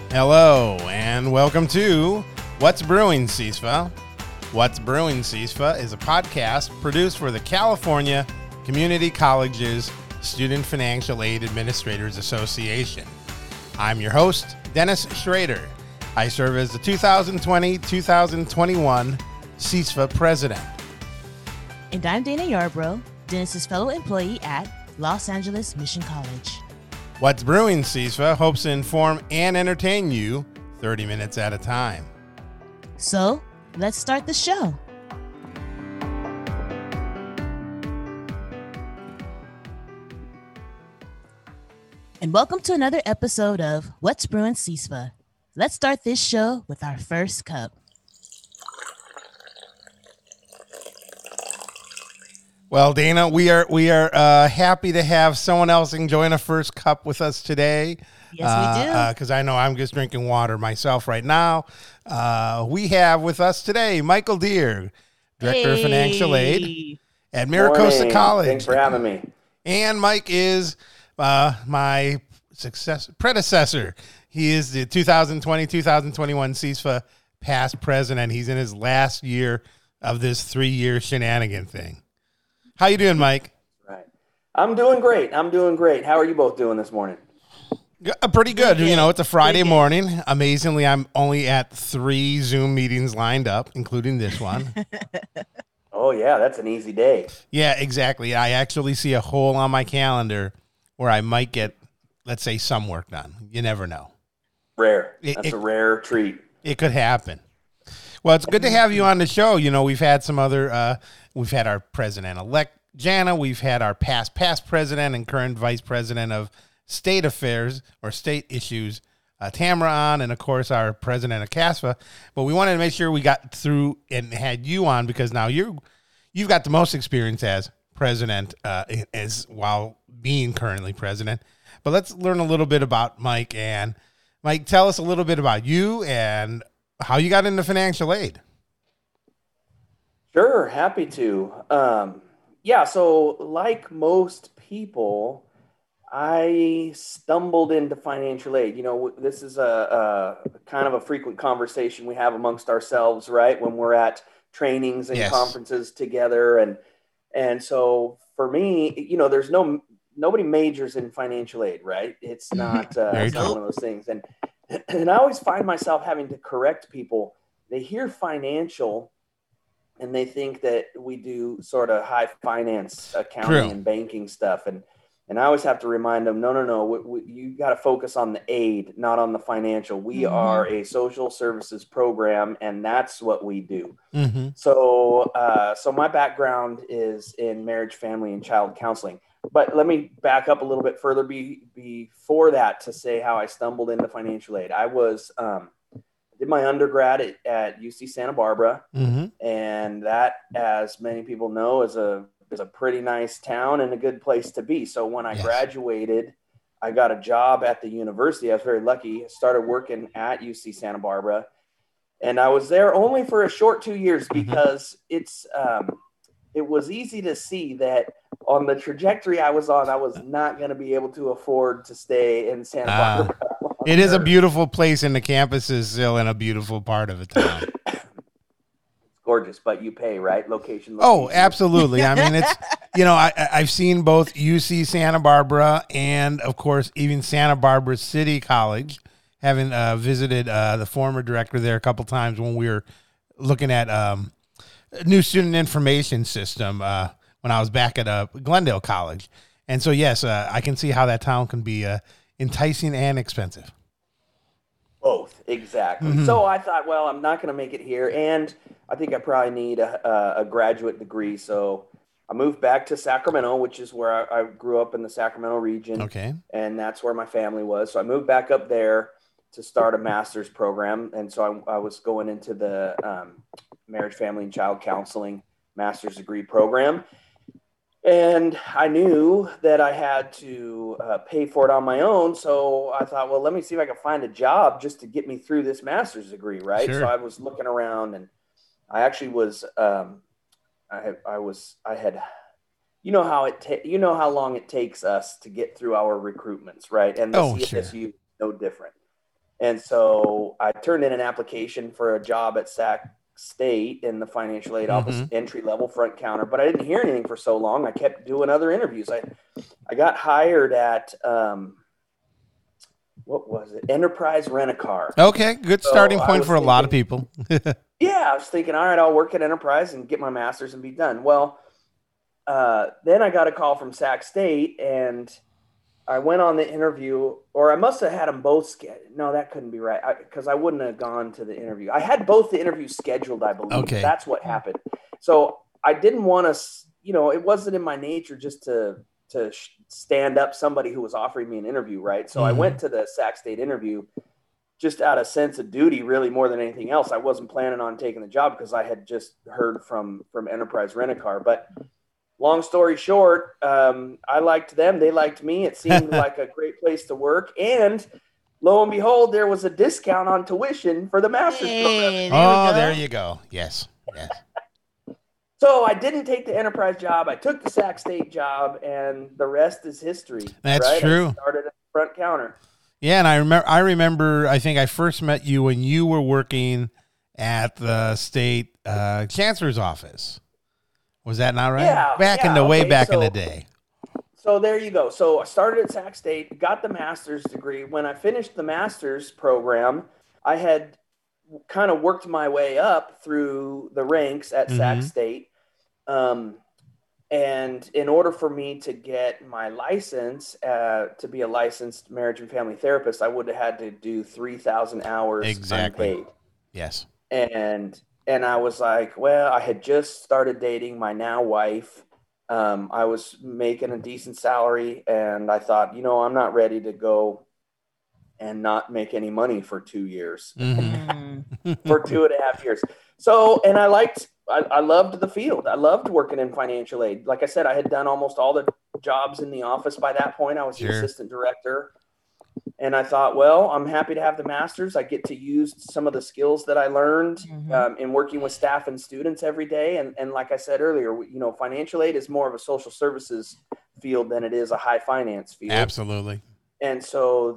Hello, and welcome to What's Brewing, CISFA. What's Brewing, CISFA is a podcast produced for the California Community Colleges Student Financial Aid Administrators Association. I'm your host, Dennis Schrader. I serve as the 2020-2021 CISFA president. And I'm Dana Yarbrough, Dennis's fellow employee at Los Angeles Mission College. What's Brewing, CISFA hopes to inform and entertain you 30 minutes at a time. So, let's start the show. And welcome to another episode of What's Brewing, CISFA. Let's start this show with our first cup. Well, Dana, we are happy to have someone else enjoying a first cup with us today. Yes, we do. Because I know I'm just drinking water myself right now. We have with us today Michael Deere, Director of Financial Aid at Maricosta College. Thanks for having me. And Mike is my predecessor. He is the 2020-2021 CISFA past president. He's in his last year of this 3-year shenanigan thing. How you doing, Mike? Right. I'm doing great. How are you both doing this morning? Pretty good. You know, it's a Friday morning. Amazingly, I'm only at 3 Zoom meetings lined up, including this one. Oh, yeah, that's an easy day. Yeah, exactly. I actually see a hole on my calendar where I might get, let's say, some work done. You never know. Rare. That's a rare treat. It could happen. Well, it's good to have you on the show. You know, we've had some other, we've had our president-elect, Jana. We've had our past president and current vice president of state affairs or state issues, Tamara on, and, of course, our president of CASFA. But we wanted to make sure we got through and had you on because now you've got the most experience as president as while being currently president. But let's learn a little bit about Mike. And, Mike, tell us a little bit about you and how you got into financial aid. Sure, happy to. So like most people, I stumbled into financial aid. You know, this is a kind of a frequent conversation we have amongst ourselves, right? When we're at trainings and conferences together. And so for me, you know, there's nobody majors in financial aid, right? It's not, it's not one of those things. And I always find myself having to correct people. They hear financial and they think that we do sort of high finance accounting and banking stuff. And I always have to remind them, no. You got to focus on the aid, not on the financial. We are a social services program, and that's what we do. Mm-hmm. So my background is in marriage, family, and child counseling. But let me back up a little bit further before that to say how I stumbled into financial aid. I was did my undergrad at UC Santa Barbara, and that, as many people know, is a pretty nice town and a good place to be. So when I graduated, I got a job at the university. I was very lucky. I started working at UC Santa Barbara, and I was there only for a short 2 years because it was easy to see that on the trajectory I was on, I was not going to be able to afford to stay in Santa Barbara. It is a beautiful place, and the campus is still in a beautiful part of the town. It's gorgeous, but you pay, right? Location. Oh, absolutely. I mean, it's, you know, I've seen both UC Santa Barbara and, of course, even Santa Barbara City College, having visited the former director there a couple times when we were looking at a new student information system when I was back at Glendale College. And so, yes, I can see how that town can be enticing and expensive. Both, exactly. Mm-hmm. So I thought, well, I'm not going to make it here, and I think I probably need a graduate degree. So I moved back to Sacramento, which is where I grew up in the Sacramento region. Okay. And that's where my family was. So I moved back up there to start a master's program. And so I was going into the marriage, family, and child counseling master's degree program. And I knew that I had to pay for it on my own. So I thought, well, let me see if I can find a job just to get me through this master's degree, right? Sure. So I was looking around, and I actually was, I had, you know how long it takes us to get through our recruitments, right? And the CSSU is no different. And so I turned in an application for a job at Sac State in the financial aid office, entry level front counter, but I didn't hear anything for so long. I kept doing other interviews. I got hired at, what was it? Enterprise Rent-A-Car. Okay, good starting point for a lot of people. Yeah, I was thinking, all right, I'll work at Enterprise and get my master's and be done. Well, then I got a call from Sac State, and I went on the interview, or I must have had them both scheduled. No, that couldn't be right, because I wouldn't have gone to the interview. I had both the interviews scheduled, I believe. Okay. That's what happened. So I didn't want to, it wasn't in my nature just to stand up somebody who was offering me an interview, right? So I went to the Sac State interview just out of sense of duty, really more than anything else. I wasn't planning on taking the job because I had just heard from Enterprise Rent-A-Car. But long story short, I liked them. They liked me. It seemed like a great place to work. And lo and behold, there was a discount on tuition for the master's program. There you go. Yes. So I didn't take the Enterprise job. I took the Sac State job, and the rest is history. That's true. I started at the front counter. Yeah, and I remember. I think I first met you when you were working at the state chancellor's office. Was that not right? Yeah. Back in the day. So there you go. So I started at Sac State, got the master's degree. When I finished the master's program, I had kind of worked my way up through the ranks at Sac State. And in order for me to get my license, to be a licensed marriage and family therapist, I would have had to do 3,000 hours unpaid. Yes. And I was like, well, I had just started dating my now wife. I was making a decent salary, and I thought, I'm not ready to go and not make any money for 2 years, for 2.5 years. So, and I loved the field. I loved working in financial aid. Like I said, I had done almost all the jobs in the office by that point. I was the assistant director. And I thought, well, I'm happy to have the master's. I get to use some of the skills that I learned in working with staff and students every day. And like I said earlier, financial aid is more of a social services field than it is a high finance field. Absolutely. And so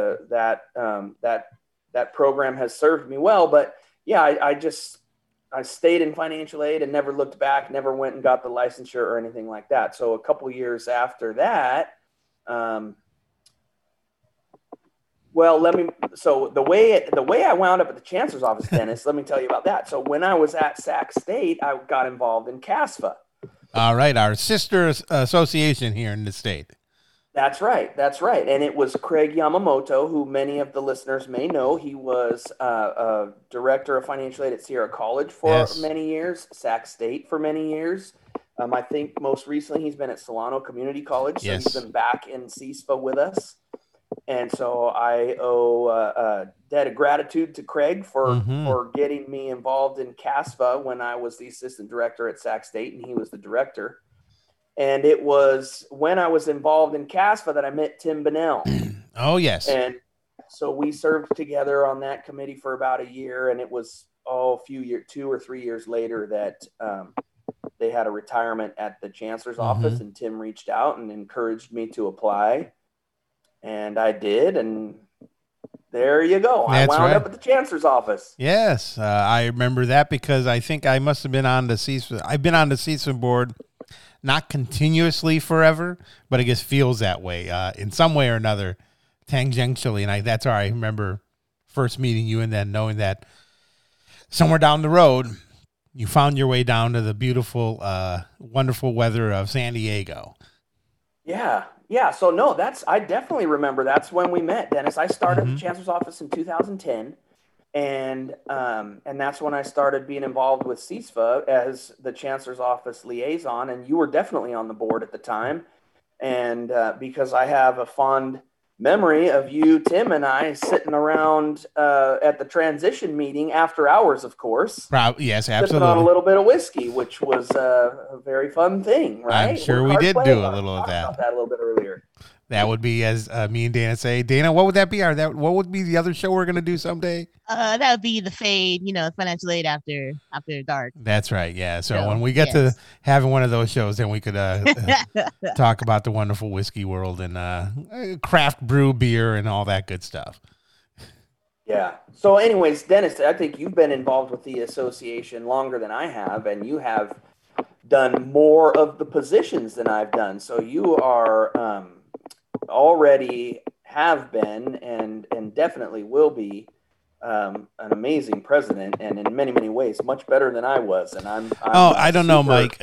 that program has served me well. But yeah, I stayed in financial aid and never looked back, never went and got the licensure or anything like that. So a couple years after that, the way I wound up at the chancellor's office, Dennis, let me tell you about that. So when I was at Sac State, I got involved in CASFA. All right. Our sister association here in the state. That's right. And it was Craig Yamamoto, who many of the listeners may know. He was a director of financial aid at Sierra College for many years, Sac State for many years. I think most recently he's been at Solano Community College. So he's been back in CISFA with us. And so I owe a debt of gratitude to Craig for getting me involved in CASFA when I was the assistant director at Sac State and he was the director. And it was when I was involved in CASFA that I met Tim Bunnell. Oh, yes. And so we served together on that committee for about a year. And it was 2 or 3 years later that they had a retirement at the chancellor's office. And Tim reached out and encouraged me to apply. And I did. And there you go. I wound up at the chancellor's office. Yes. I remember that because I think I must have been on the CISFA. I've been on the CISFA board. Not continuously forever, but it just feels that way in some way or another, tangentially. And that's where I remember first meeting you and then knowing that somewhere down the road, you found your way down to the beautiful, wonderful weather of San Diego. Yeah. So no, I definitely remember that's when we met, Dennis. I started at the chancellor's office in 2010. And that's when I started being involved with CISFA as the chancellor's office liaison. And you were definitely on the board at the time. And because I have a fond memory of you, Tim, and I sitting around at the transition meeting after hours, of course. Yes, absolutely. Sipping on a little bit of whiskey, which was a very fun thing, right? I'm sure we did do a little of that. About that a little bit earlier. That would be, as me and Dana say. Dana, what would that be? What would be the other show we're going to do someday? That would be the Fade, financial aid after dark. That's right. Yeah. So when we get to having one of those shows, then we could talk about the wonderful whiskey world and craft brew beer and all that good stuff. Yeah. So, anyways, Dennis, I think you've been involved with the association longer than I have, and you have done more of the positions than I've done. So you are already have been and definitely will be an amazing president, and in many ways much better than I was. And I'm I don't know, Mike.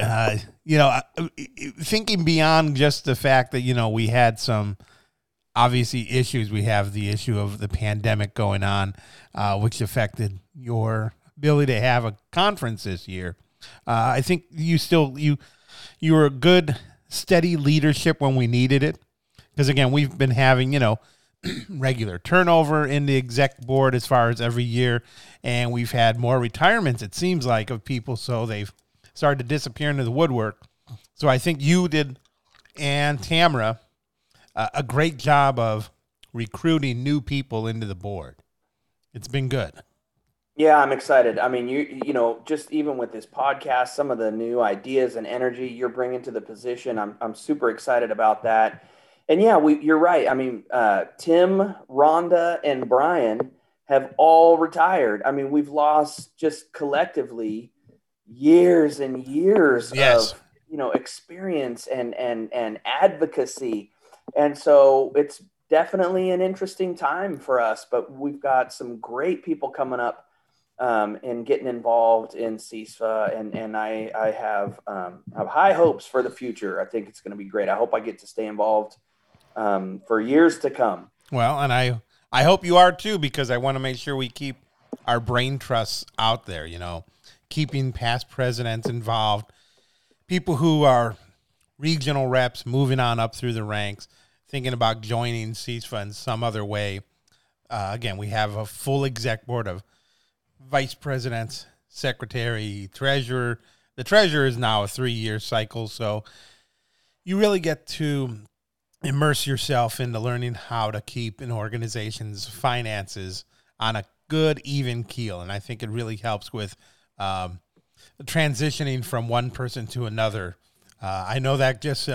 Thinking beyond just the fact that we had some obviously issues. We have the issue of the pandemic going on, which affected your ability to have a conference this year. I think you were a good, steady leadership when we needed it. Because again, we've been having, regular turnover in the exec board as far as every year. And we've had more retirements, it seems like, of people. So they've started to disappear into the woodwork. So I think you did, and Tamara, a great job of recruiting new people into the board. It's been good. Yeah, I'm excited. I mean, just even with this podcast, some of the new ideas and energy you're bringing to the position, I'm super excited about that. And yeah, you're right. I mean, Tim, Rhonda, and Brian have all retired. I mean, we've lost just collectively years and years of experience and advocacy, and so it's definitely an interesting time for us. But we've got some great people coming up. And getting involved in CISFA, and I have high hopes for the future. I think it's going to be great. I hope I get to stay involved for years to come. Well, and I hope you are too, because I want to make sure we keep our brain trusts out there, keeping past presidents involved, people who are regional reps moving on up through the ranks, thinking about joining CISFA in some other way. Again, we have a full exec board of vice presidents, secretary, treasurer. The treasurer is now a 3-year cycle, so you really get to immerse yourself into learning how to keep an organization's finances on a good, even keel. And I think it really helps with transitioning from one person to another. I know that just,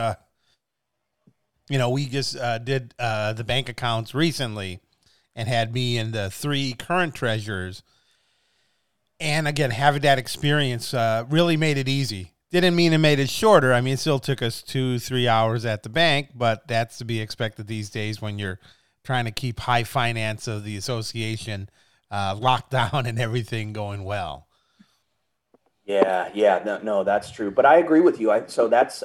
we just did the bank accounts recently and had me and the 3 current treasurers. And again, having that experience really made it easy. Didn't mean it made it shorter. I mean, it still took us 2-3 hours at the bank, but that's to be expected these days when you're trying to keep high finance of the association locked down and everything going well. Yeah, no, that's true. But I agree with you. So that's,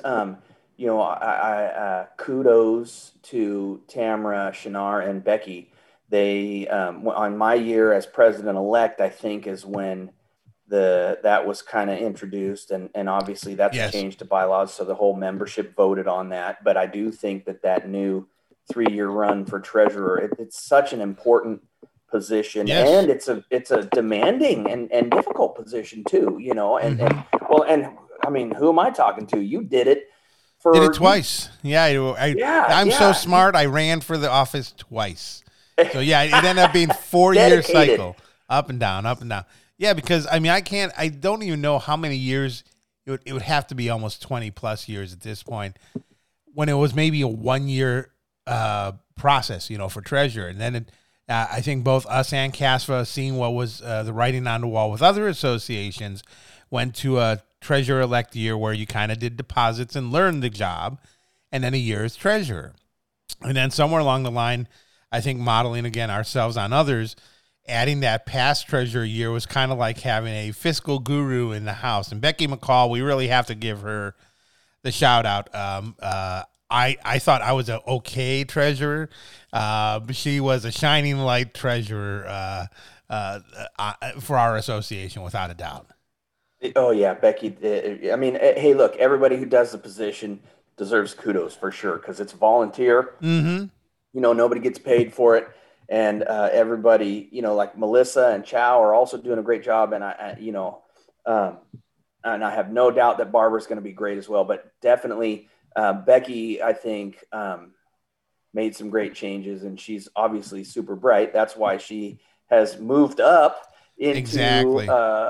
kudos to Tamara, Shinar, and Becky. They on my year as president-elect, I think, is when that was kind of introduced, and obviously that's changed to bylaws, so the whole membership voted on that. But I do think that new 3-year run for treasurer, it's such an important position, and it's a demanding and difficult position too, and I mean, who am I talking to? You did it. Did it twice. I'm so smart. I ran for the office twice. So, it ended up being 4-year cycle, up and down. Yeah, because, I mean, I don't even know how many years, it would have to be almost 20 plus years at this point, when it was maybe a 1-year process, for treasurer. And then I think both us and CASFA, seeing what was the writing on the wall with other associations, went to a treasurer-elect year where you kind of did deposits and learned the job, and then a year as treasurer. And then somewhere along the line, I think modeling, again, ourselves on others, adding that past treasurer year was kind of like having a fiscal guru in the house. And Becky McCall, we really have to give her the shout out. I thought I was an okay treasurer. She was a shining light treasurer for our association, without a doubt. Oh, yeah, Becky. I mean, hey, look, everybody who does the position deserves kudos for sure, because it's volunteer. Mm-hmm. Nobody gets paid for it. And everybody, like Melissa and Chow are also doing a great job. And and I have no doubt that Barbara's going to be great as well. But definitely Becky, I think, made some great changes, and she's obviously super bright. That's why she has moved up into exactly.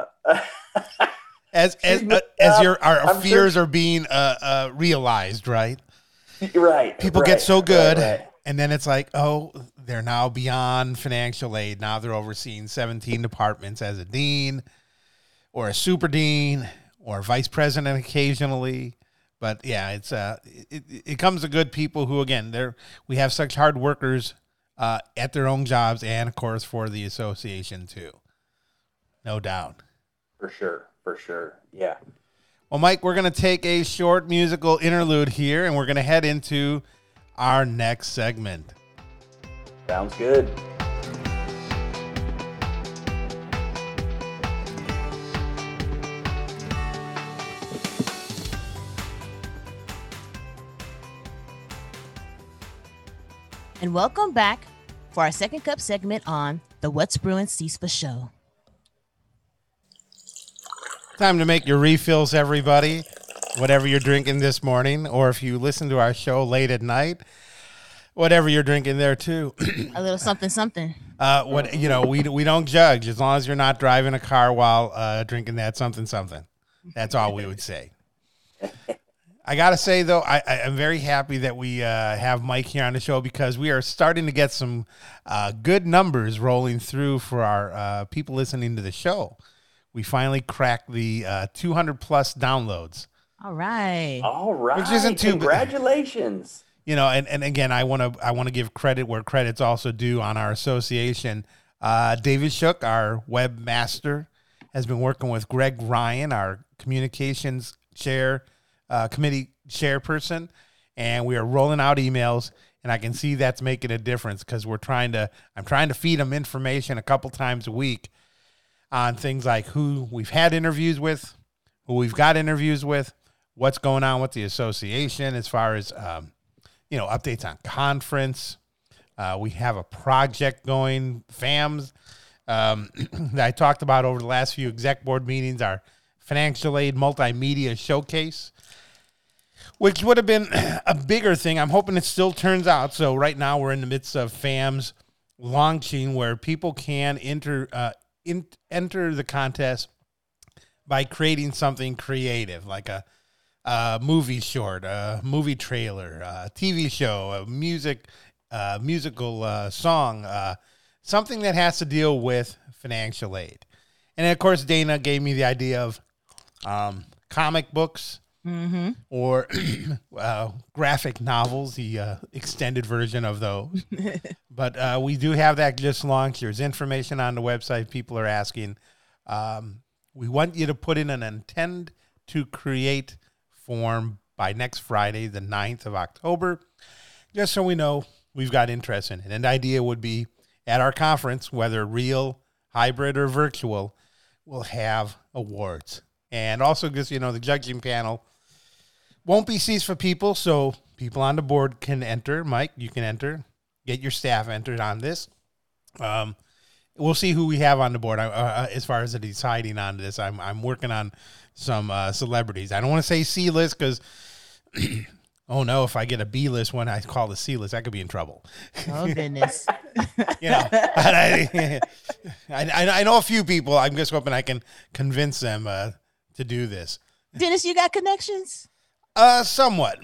As our fears are being realized, right? Right. People get so good. Right. And then it's like, oh, they're now beyond financial aid. Now they're overseeing 17 departments as a dean or a super dean or a vice president occasionally. But yeah, it comes to good people who, again, we have such hard workers at their own jobs and, of course, for the association too. No doubt. For sure. Yeah. Well, Mike, we're going to take a short musical interlude here, and we're going to head into our next segment. Sounds good. And welcome back for our second cup segment on the What's Brewing CISPA show. Time to make your refills, everybody. Whatever you're drinking this morning, or if you listen to our show late at night, whatever you're drinking there too. A little something. We don't judge as long as you're not driving a car while drinking that something. That's all we would say. I got to say, though, I'm very happy that we have Mike here on the show because we are starting to get some good numbers rolling through for our people listening to the show. We finally cracked the 200 plus downloads. All right. Which isn't too congratulations. And again, I want to give credit where credit's also due on our association. David Shook, our webmaster, has been working with Greg Ryan, our communications committee chairperson, and we are rolling out emails, and I can see that's making a difference because I'm trying to feed them information a couple times a week on things like who we've had interviews with, who we've got interviews with, what's going on with the association as far as, updates on conference. We have a project going, FAMS, that I talked about over the last few exec board meetings, our financial aid multimedia showcase, which would have been a bigger thing. I'm hoping it still turns out. So right now we're in the midst of FAMS launching where people can enter the contest by creating something creative, like a movie short, a movie trailer, a TV show, a musical song, something that has to deal with financial aid. And of course, Dana gave me the idea of comic books or graphic novels, the extended version of those. But we do have that just launched. There's information on the website. People are asking. We want you to put in an intend to create form by next Friday, the 9th of October, just so we know we've got interest in it. And the idea would be at our conference, whether real, hybrid, or virtual, we'll have awards. And also just, the judging panel won't be seats for people, so people on the board can enter. Mike, you can enter. Get your staff entered on this. We'll see who we have on the board. As far as the deciding on this, I'm working on some celebrities. I don't want to say C-list because, oh no, if I get a B-list when I call the C-list, I could be in trouble. Oh, goodness. I know a few people. I'm just hoping I can convince them to do this. Dennis, you got connections? Somewhat.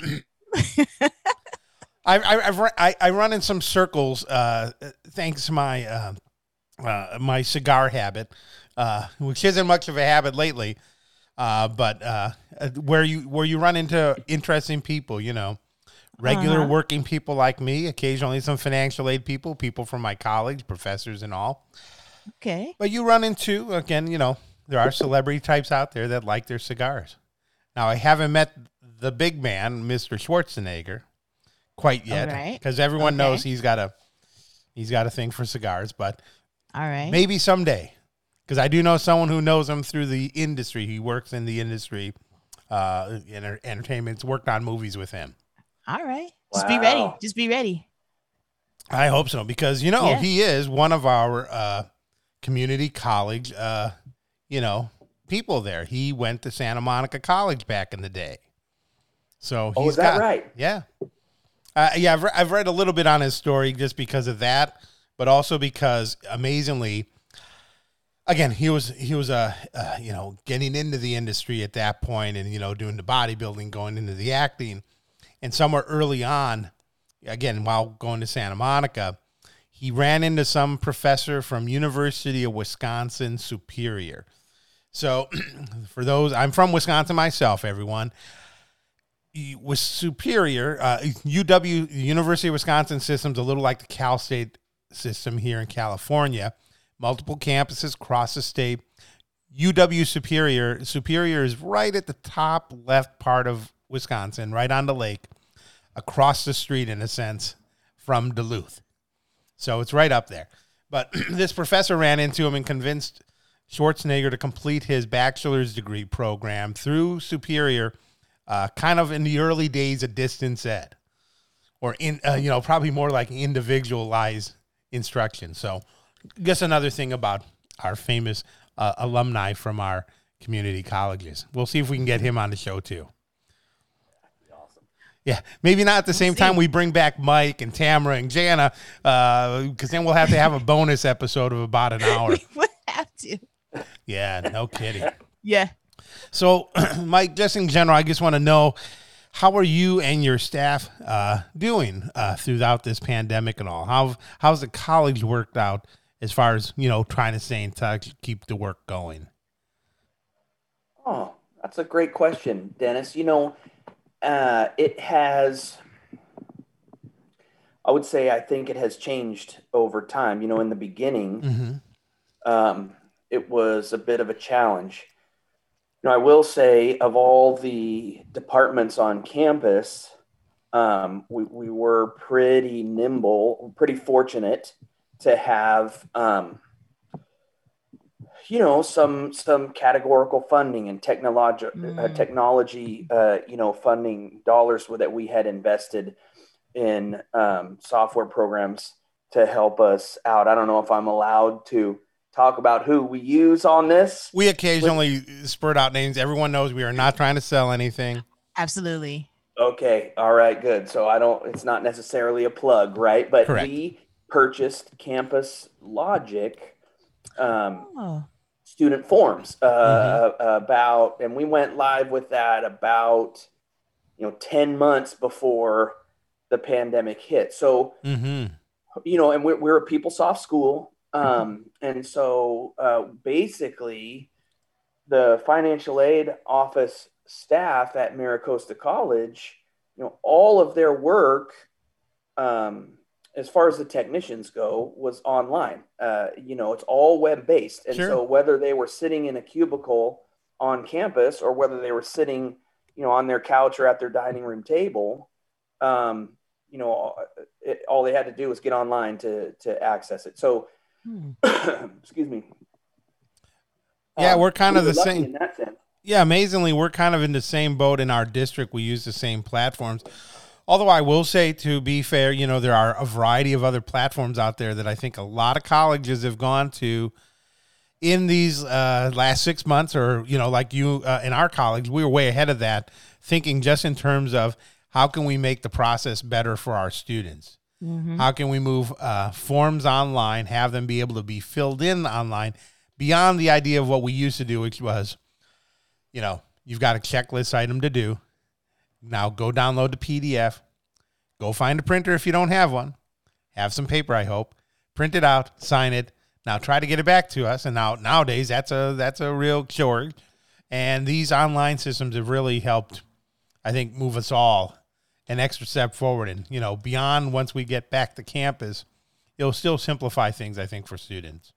I run in some circles thanks to my my cigar habit, which isn't much of a habit lately. But where you run into interesting people, regular working people like me, occasionally some financial aid people from my college, professors and all. Okay. But you run into, again, there are celebrity types out there that like their cigars. Now, I haven't met the big man, Mr. Schwarzenegger, quite yet, because everyone knows he's got a thing for cigars. But all right, maybe someday, because I do know someone who knows him through the industry. He works in the industry, entertainment's worked on movies with him. All right, just be ready. Just be ready. I hope so, because he is one of our community college, people there. He went to Santa Monica College back in the day. So is that right? Yeah. I've read a little bit on his story just because of that, but also because amazingly, again, he was getting into the industry at that point and, doing the bodybuilding, going into the acting. And somewhere early on, again, while going to Santa Monica, he ran into some professor from University of Wisconsin Superior. So for those, I'm from Wisconsin myself, everyone. With Superior, UW, University of Wisconsin system's a little like the Cal State system here in California. Multiple campuses across the state. UW Superior is right at the top left part of Wisconsin, right on the lake, across the street in a sense from Duluth. So it's right up there. But this professor ran into him and convinced Schwarzenegger to complete his bachelor's degree program through Superior, kind of in the early days of distance ed, or probably more like individualized instruction. So I guess another thing about our famous alumni from our community colleges. We'll see if we can get him on the show too. Awesome. Yeah, maybe not at the same time we bring back Mike and Tamara and Jana, because then we'll have to have a bonus episode of about an hour. We would have to. Yeah, no kidding. Yeah. So, Mike, just in general, I just want to know, how are you and your staff doing throughout this pandemic and all? How's the college worked out as far as, trying to stay in touch, keep the work going? Oh, that's a great question, Dennis. It has, I would say, I think it has changed over time. In the beginning, it was a bit of a challenge. I will say, of all the departments on campus, we were pretty nimble, pretty fortunate to have, some categorical funding and technology, funding dollars that we had invested in software programs to help us out. I don't know if I'm allowed to talk about who we use on this. We occasionally spurt out names. Everyone knows we are not trying to sell anything. Absolutely. Okay. All right, good. So it's not necessarily a plug, right? But correct. We purchased Campus Logic student forms and we went live with that about 10 months before the pandemic hit. So, and we're a PeopleSoft school. And so basically the financial aid office staff at MiraCosta College, all of their work, as far as the technicians go, was online. It's all web-based. And So whether they were sitting in a cubicle on campus or whether they were sitting, on their couch or at their dining room table, all they had to do was get online to access it. So, excuse me. Yeah, we're kind of the same in that sense. Yeah, amazingly, we're kind of in the same boat in our district. We use the same platforms. Although I will say, to be fair, there are a variety of other platforms out there that I think a lot of colleges have gone to in these last 6 months, or, like you in our college, we were way ahead of that, thinking just in terms of how can we make the process better for our students? How can we move forms online, have them be able to be filled in online, beyond the idea of what we used to do, which was, you've got a checklist item to do. Now go download the PDF. Go find a printer if you don't have one. Have some paper, I hope. Print it out, sign it. Now try to get it back to us. And nowadays that's a real chore. And these online systems have really helped, I think, move us all an extra step forward. And, beyond once we get back to campus, it'll still simplify things, I think, for students.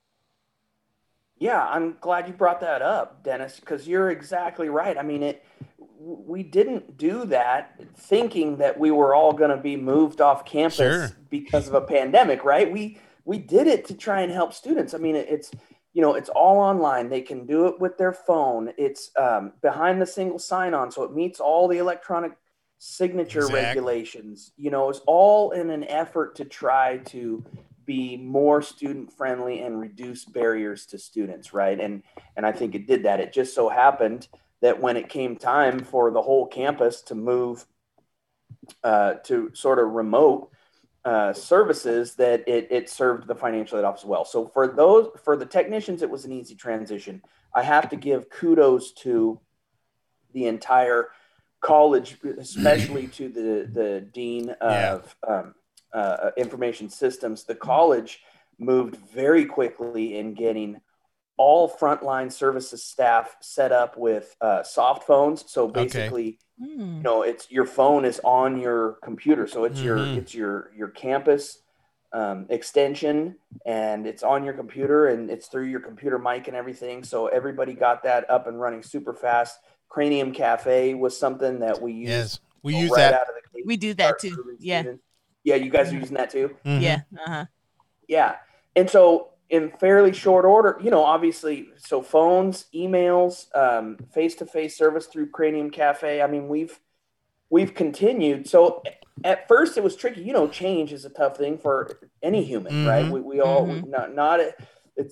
Yeah, I'm glad you brought that up, Dennis, because you're exactly right. I mean, we didn't do that thinking that we were all going to be moved off campus because of a pandemic, right? We did it to try and help students. I mean, it's all online. They can do it with their phone. It's behind the single sign-on, so it meets all the electronic signature regulations. It's all in an effort to try to be more student friendly and reduce barriers to students, right? And I think it did that. It just so happened that when it came time for the whole campus to move to sort of remote services, that it served the financial aid office well. So for the technicians, it was an easy transition. I have to give kudos to the entire college, especially to the dean of information systems, the college moved very quickly in getting all frontline services staff set up with soft phones. So basically, it's your phone is on your computer, so it's your campus extension, and it's on your computer, and it's through your computer mic and everything. So everybody got that up and running super fast. Cranium Cafe was something that we used. Yes, we use right that. Out of the gate. We do that too. Yeah. Yeah, you guys are using that too? Mm-hmm. Yeah. Yeah. And so in fairly short order, obviously, so phones, emails, face-to-face service through Cranium Cafe. I mean, we've continued. So at first it was tricky. Change is a tough thing for any human, right? We all not it's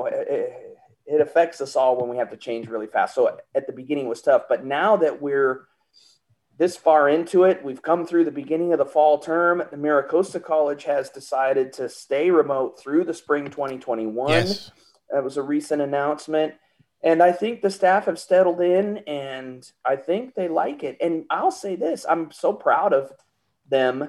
it affects us all when we have to change really fast. So at the beginning it was tough, but now that we're this far into it, we've come through the beginning of the fall term. The MiraCosta College has decided to stay remote through the spring 2021. Yes. That was a recent announcement. And I think the staff have settled in, and I think they like it. And I'll say this, I'm so proud of them.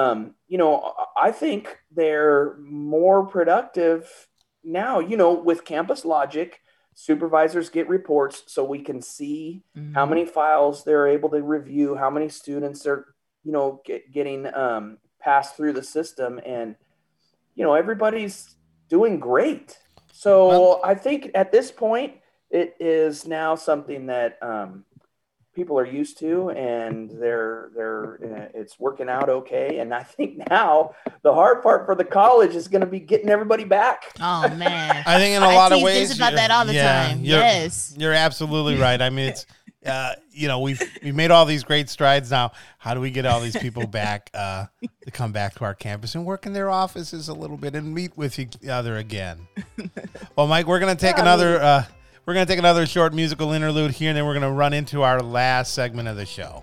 I think they're more productive now, with Campus Logic. Supervisors get reports so we can see how many files they're able to review, how many students are, getting passed through the system. And, everybody's doing great. So I think at this point, it is now something that people are used to, and it's working out okay. And I think now the hard part for the college is going to be getting everybody back. Oh man, I think in a lot of ways, about that all the time. Yes, you're absolutely right. I mean, it's we've made all these great strides. Now, how do we get all these people back to come back to our campus and work in their offices a little bit and meet with each other again? Well, Mike, we're going to take another. We're going to take another short musical interlude here, and then we're going to run into our last segment of the show.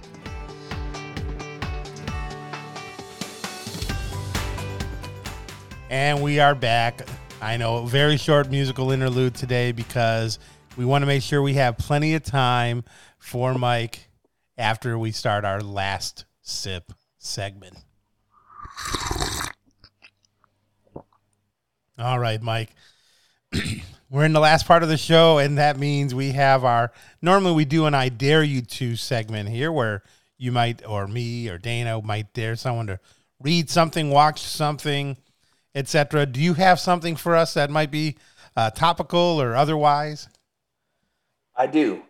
And we are back. I know, very short musical interlude today because we want to make sure we have plenty of time for Mike after we start our last sip segment. All right, Mike. We're in the last part of the show, and that means we have normally we do an I Dare You To segment here where you might, or me or Dana might dare someone to read something, watch something, etc. Do you have something for us that might be topical or otherwise? I do.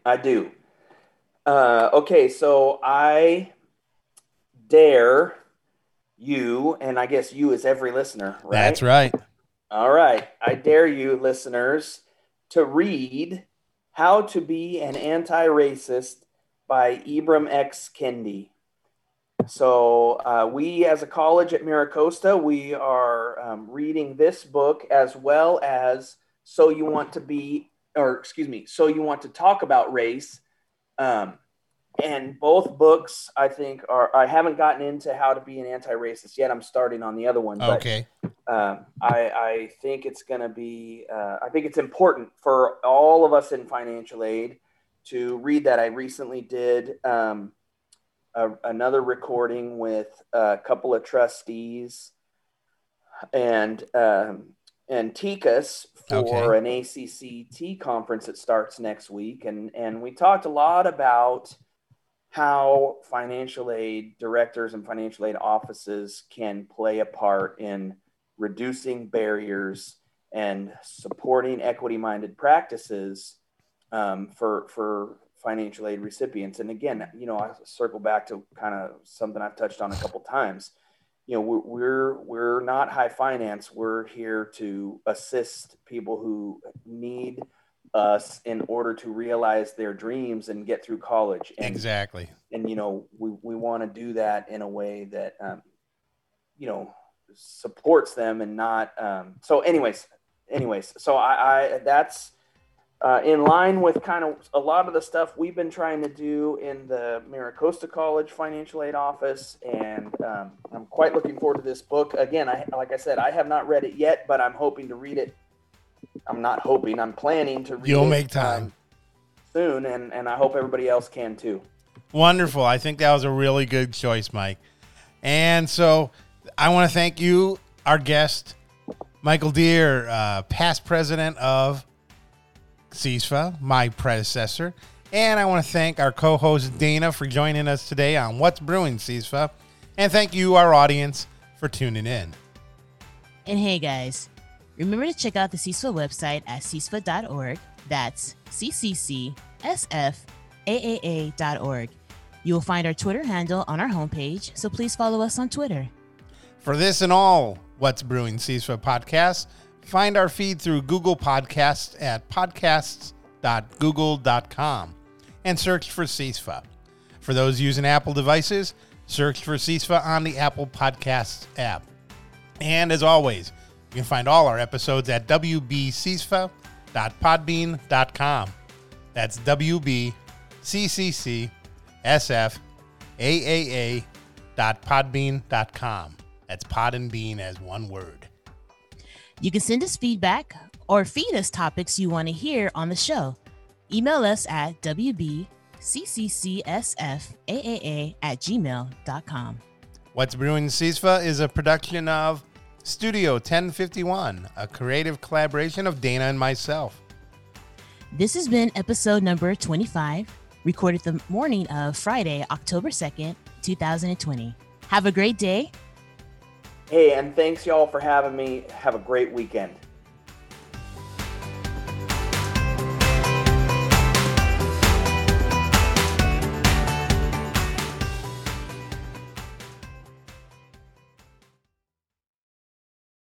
Okay, so I dare you, and I guess you is every listener, right? That's right. All right. I dare you, listeners, to read How to Be an Anti-Racist by Ibram X. Kendi. So we, as a college at MiraCosta, we are reading this book, as well as So You Want to Talk About Race. And both books, I think, I haven't gotten into How to Be an Anti-Racist yet. I'm starting on the other one. But, okay. I think it's going to be, I think it's important for all of us in financial aid to read that. I recently did another recording with a couple of trustees and TICAS for an ACCT conference that starts next week. And we talked a lot about how financial aid directors and financial aid offices can play a part in reducing barriers and supporting equity-minded practices for financial aid recipients. And again, I circle back to kind of something I've touched on a couple times. We're not high finance. We're here to assist people who need us in order to realize their dreams and get through college. And, exactly. And, we want to do that in a way that, supports them and not. So anyways, so I that's in line with kind of a lot of the stuff we've been trying to do in the MiraCosta College Financial Aid Office. And I'm quite looking forward to this book. Again, like I said, I have not read it yet, but I'm hoping to read it. I'm planning to read it. You'll make time soon, and I hope everybody else can too. Wonderful. I think that was a really good choice, Mike. And so I want to thank you, our guest, Michael Deere, past president of CISFA, my predecessor. And I want to thank our co-host, Dana, for joining us today on What's Brewing CISFA. And thank you, our audience, for tuning in. And hey, guys, remember to check out the CISFA website at CISFA.org. That's CCCSFAAA.org. You will find our Twitter handle on our homepage, so please follow us on Twitter. For this and all What's Brewing CISFA podcasts, find our feed through Google Podcasts at podcasts.google.com and search for CISFA. For those using Apple devices, search for CISFA on the Apple Podcasts app. And as always, you can find all our episodes at wbcsfa.podbean.com. That's wbcccSFAAA.podbean.com. That's pod and bean as one word. You can send us feedback or feed us topics you want to hear on the show. Email us at wbcccSFAAA@gmail.com. What's Brewing CISFA is a production of Studio 1051, a creative collaboration of Dana and myself. This has been episode number 25, recorded the morning of Friday, October 2nd, 2020. Have a great day. Hey, and thanks y'all for having me. Have a great weekend.